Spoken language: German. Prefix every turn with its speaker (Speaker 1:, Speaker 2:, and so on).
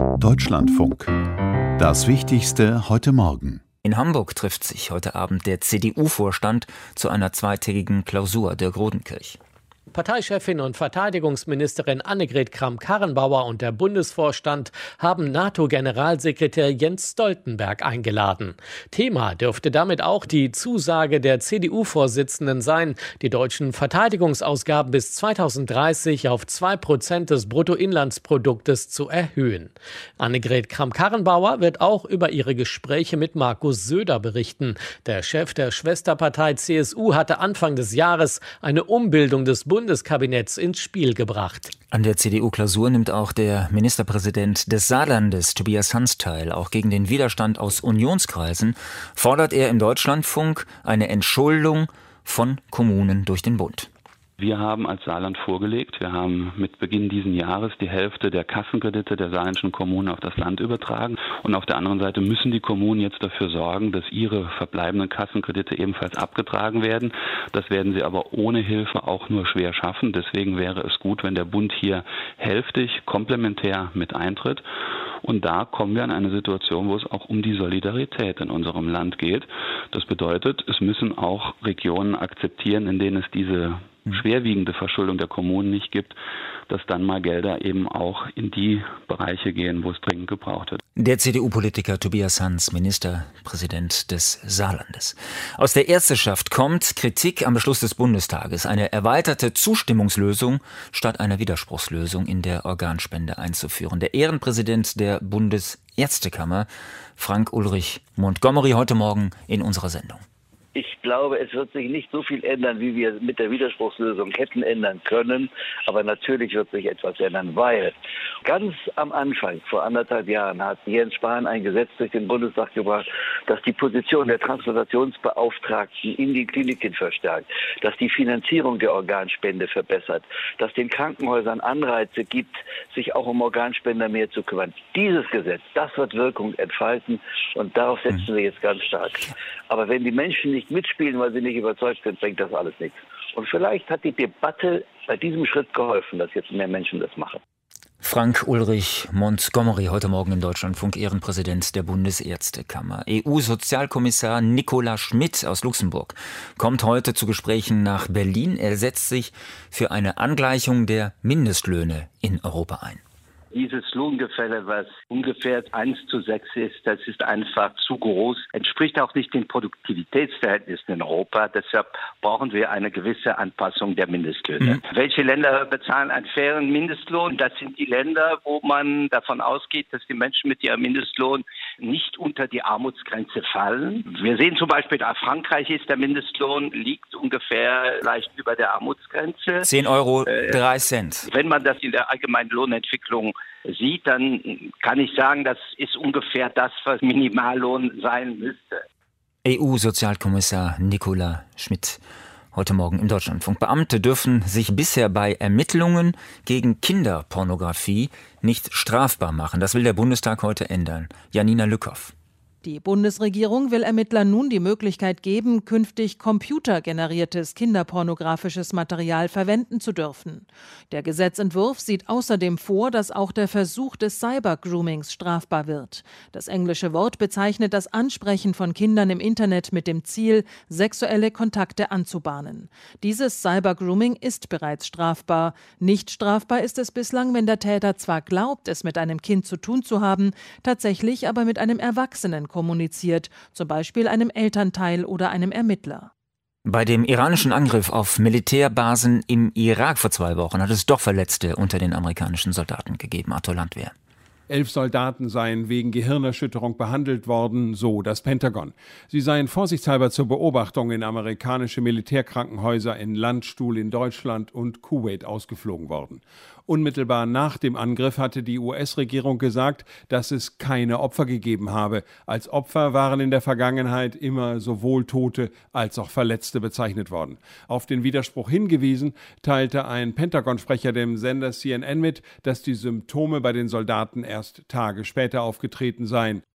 Speaker 1: Deutschlandfunk. Das Wichtigste heute Morgen.
Speaker 2: In Hamburg trifft sich heute Abend der CDU-Vorstand zu einer zweitägigen Klausur der Rodenkirch.
Speaker 3: Parteichefin und Verteidigungsministerin Annegret Kramp-Karrenbauer und der Bundesvorstand haben NATO-Generalsekretär Jens Stoltenberg eingeladen. Thema dürfte damit auch die Zusage der CDU-Vorsitzenden sein, die deutschen Verteidigungsausgaben bis 2030 auf 2% des Bruttoinlandsproduktes zu erhöhen. Annegret Kramp-Karrenbauer wird auch über ihre Gespräche mit Markus Söder berichten. Der Chef der Schwesterpartei CSU hatte Anfang des Jahres eine Umbildung des Bundeskabinetts ins Spiel gebracht.
Speaker 2: An der CDU-Klausur nimmt auch der Ministerpräsident des Saarlandes, Tobias Hans, teil. Auch gegen den Widerstand aus Unionskreisen fordert er im Deutschlandfunk eine Entschuldung von Kommunen durch den Bund.
Speaker 4: Wir haben als Saarland vorgelegt, wir haben mit Beginn dieses Jahres die Hälfte der Kassenkredite der saarländischen Kommunen auf das Land übertragen. Und auf der anderen Seite müssen die Kommunen jetzt dafür sorgen, dass ihre verbleibenden Kassenkredite ebenfalls abgetragen werden. Das werden sie aber ohne Hilfe auch nur schwer schaffen. Deswegen wäre es gut, wenn der Bund hier hälftig komplementär mit eintritt. Und da kommen wir an eine Situation, wo es auch um die Solidarität in unserem Land geht. Das bedeutet, es müssen auch Regionen akzeptieren, in denen es diese schwerwiegende Verschuldung der Kommunen nicht gibt, dass dann mal Gelder eben auch in die Bereiche gehen, wo es dringend gebraucht wird.
Speaker 2: Der CDU-Politiker Tobias Hans, Ministerpräsident des Saarlandes. Aus der Ärzteschaft kommt Kritik am Beschluss des Bundestages, eine erweiterte Zustimmungslösung statt einer Widerspruchslösung in der Organspende einzuführen. Der Ehrenpräsident der Bundesärztekammer, Frank-Ulrich Montgomery, heute Morgen in unserer Sendung.
Speaker 5: Ich glaube, es wird sich nicht so viel ändern, wie wir mit der Widerspruchslösung hätten ändern können. Aber natürlich wird sich etwas ändern, weil ganz am Anfang, vor 1,5 Jahren, hat Jens Spahn ein Gesetz durch den Bundestag gebracht, das die Position der Transplantationsbeauftragten in den Kliniken verstärkt, dass die Finanzierung der Organspende verbessert, dass den Krankenhäusern Anreize gibt, sich auch um Organspender mehr zu kümmern. Dieses Gesetz, das wird Wirkung entfalten und darauf setzen wir jetzt ganz stark. Aber wenn die Menschen nicht mitspielen, weil sie nicht überzeugt sind, bringt das alles nichts. Und vielleicht hat die Debatte bei diesem Schritt geholfen, dass jetzt mehr Menschen das machen.
Speaker 2: Frank-Ulrich Montgomery, heute Morgen im Deutschlandfunk, Ehrenpräsident der Bundesärztekammer. EU-Sozialkommissar Nicolas Schmit aus Luxemburg kommt heute zu Gesprächen nach Berlin. Er setzt sich für eine Angleichung der Mindestlöhne in Europa ein.
Speaker 6: Dieses Lohngefälle, was ungefähr 1:6 ist, das ist einfach zu groß, entspricht auch nicht den Produktivitätsverhältnissen in Europa. Deshalb brauchen wir eine gewisse Anpassung der Mindestlöhne. Welche Länder bezahlen einen fairen Mindestlohn? Das sind die Länder, wo man davon ausgeht, dass die Menschen mit ihrem Mindestlohn nicht unter die Armutsgrenze fallen. Wir sehen zum Beispiel, in Frankreich ist der Mindestlohn, liegt ungefähr leicht über der Armutsgrenze.
Speaker 2: 10,03 €.
Speaker 6: Wenn man das in der allgemeinen Lohnentwicklung sieht, dann kann ich sagen, das ist ungefähr das, was Minimallohn sein müsste.
Speaker 2: EU-Sozialkommissar Nicolas Schmit, heute Morgen im Deutschlandfunk. Beamte dürfen sich bisher bei Ermittlungen gegen Kinderpornografie nicht strafbar machen. Das will der Bundestag heute ändern. Janina Lückhoff.
Speaker 7: Die Bundesregierung will Ermittlern nun die Möglichkeit geben, künftig computergeneriertes kinderpornografisches Material verwenden zu dürfen. Der Gesetzentwurf sieht außerdem vor, dass auch der Versuch des Cybergroomings strafbar wird. Das englische Wort bezeichnet das Ansprechen von Kindern im Internet mit dem Ziel, sexuelle Kontakte anzubahnen. Dieses Cybergrooming ist bereits strafbar. Nicht strafbar ist es bislang, wenn der Täter zwar glaubt, es mit einem Kind zu tun zu haben, tatsächlich aber mit einem Erwachsenen kommuniziert, zum Beispiel einem Elternteil oder einem Ermittler.
Speaker 2: Bei dem iranischen Angriff auf Militärbasen im Irak vor 2 Wochen hat es doch Verletzte unter den amerikanischen Soldaten gegeben. Arthur Landwehr.
Speaker 8: 11 Soldaten seien wegen Gehirnerschütterung behandelt worden, so das Pentagon. Sie seien vorsichtshalber zur Beobachtung in amerikanische Militärkrankenhäuser in Landstuhl in Deutschland und Kuwait ausgeflogen worden. Unmittelbar nach dem Angriff hatte die US-Regierung gesagt, dass es keine Opfer gegeben habe. Als Opfer waren in der Vergangenheit immer sowohl Tote als auch Verletzte bezeichnet worden. Auf den Widerspruch hingewiesen, teilte ein Pentagon-Sprecher dem Sender CNN mit, dass die Symptome bei den Soldaten erst Tage später aufgetreten seien.